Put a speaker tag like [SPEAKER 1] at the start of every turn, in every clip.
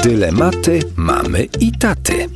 [SPEAKER 1] Dylematy mamy i taty.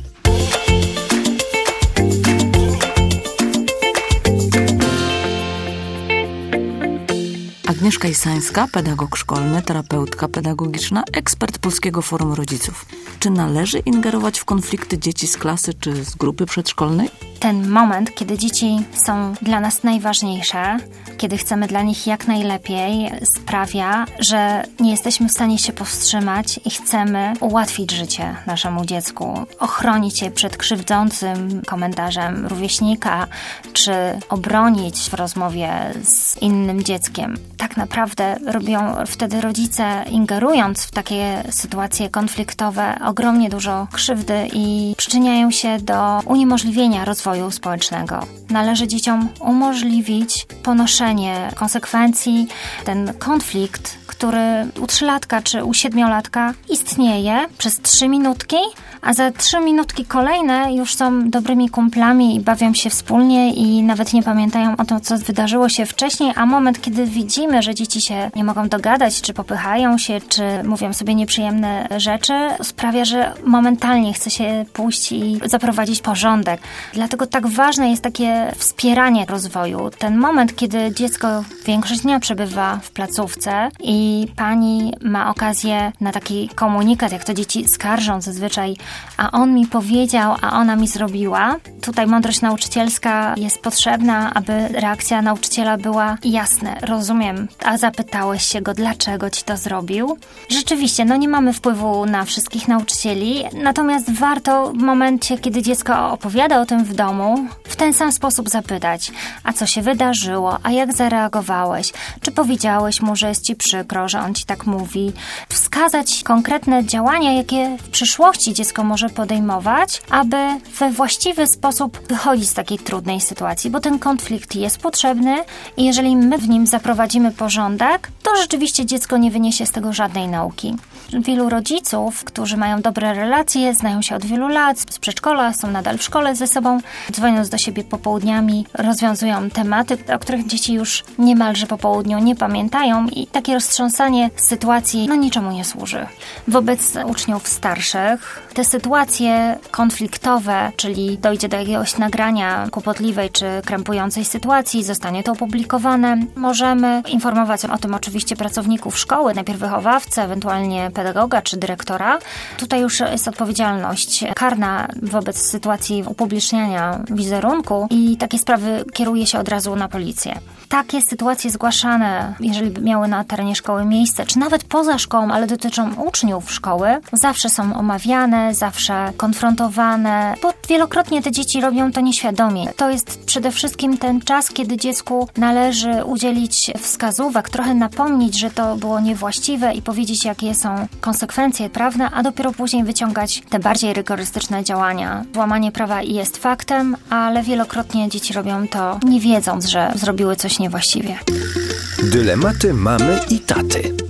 [SPEAKER 2] Agnieszka Isańska, pedagog szkolny, terapeutka pedagogiczna, ekspert Polskiego Forum Rodziców. Czy należy ingerować w konflikty dzieci z klasy czy z grupy przedszkolnej?
[SPEAKER 3] Ten moment, kiedy dzieci są dla nas najważniejsze, kiedy chcemy dla nich jak najlepiej, sprawia, że nie jesteśmy w stanie się powstrzymać i chcemy ułatwić życie naszemu dziecku, ochronić je przed krzywdzącym komentarzem rówieśnika, czy obronić w rozmowie z innym dzieckiem. Tak naprawdę robią wtedy rodzice, ingerując w takie sytuacje konfliktowe, ogromnie dużo krzywdy i przyczyniają się do uniemożliwienia rozwoju społecznego. Należy dzieciom umożliwić ponoszenie konsekwencji. Ten konflikt, który u 3-latka czy u 7-latka istnieje przez 3 minutki, a za 3 minutki kolejne już są dobrymi kumplami i bawią się wspólnie i nawet nie pamiętają o tym, co wydarzyło się wcześniej, a moment, kiedy widzimy, że dzieci się nie mogą dogadać, czy popychają się, czy mówią sobie nieprzyjemne rzeczy, sprawia, że momentalnie chce się pójść i zaprowadzić porządek. Dlatego tak ważne jest takie wspieranie rozwoju. Ten moment, kiedy dziecko większość dnia przebywa w placówce i pani ma okazję na taki komunikat, jak to dzieci skarżą zazwyczaj, a on mi powiedział, a ona mi zrobiła. Tutaj mądrość nauczycielska jest potrzebna, aby reakcja nauczyciela była jasne, rozumiem, a zapytałeś się go, dlaczego ci to zrobił? Rzeczywiście, nie mamy wpływu na wszystkich nauczycieli, natomiast warto w momencie, kiedy dziecko opowiada o tym w domu, w ten sam sposób zapytać, a co się wydarzyło, a jak zareagowałeś, czy powiedziałeś mu, że jest ci przykro, że on ci tak mówi, wskazać konkretne działania, jakie w przyszłości dziecko może podejmować, aby we właściwy sposób wychodzić z takiej trudnej sytuacji, bo ten konflikt jest potrzebny i jeżeli my w nim zaprowadzimy porządek, to rzeczywiście dziecko nie wyniesie z tego żadnej nauki. Wielu rodziców, którzy mają dobre relacje, znają się od wielu lat, z przedszkola, są nadal w szkole ze sobą, dzwoniąc do siebie popołudniami, rozwiązują tematy, o których dzieci już niemalże po południu nie pamiętają i takie roztrząsanie sytuacji niczemu nie służy. Wobec uczniów starszych te sytuacje konfliktowe, czyli dojdzie do jakiegoś nagrania kłopotliwej czy krępującej sytuacji, zostanie to opublikowane, możemy informować o tym oczywiście pracowników szkoły, najpierw wychowawcę, ewentualnie pedagoga czy dyrektora. Tutaj już jest odpowiedzialność karna wobec sytuacji upubliczniania wizerunku i takie sprawy kieruje się od razu na policję. Takie sytuacje zgłaszane, jeżeli miały na terenie szkoły miejsce, czy nawet poza szkołą, ale dotyczą uczniów szkoły, zawsze są omawiane, zawsze konfrontowane, bo wielokrotnie te dzieci robią to nieświadomie. To jest przede wszystkim ten czas, kiedy dziecku należy udzielić wskazówek, trochę napomnieć, że to było niewłaściwe i powiedzieć, jakie są konsekwencje prawne, a dopiero później wyciągać te bardziej rygorystyczne działania. Złamanie prawa jest faktem, ale wielokrotnie dzieci robią to nie wiedząc, że zrobiły coś niewłaściwie.
[SPEAKER 1] Dylematy mamy i taty.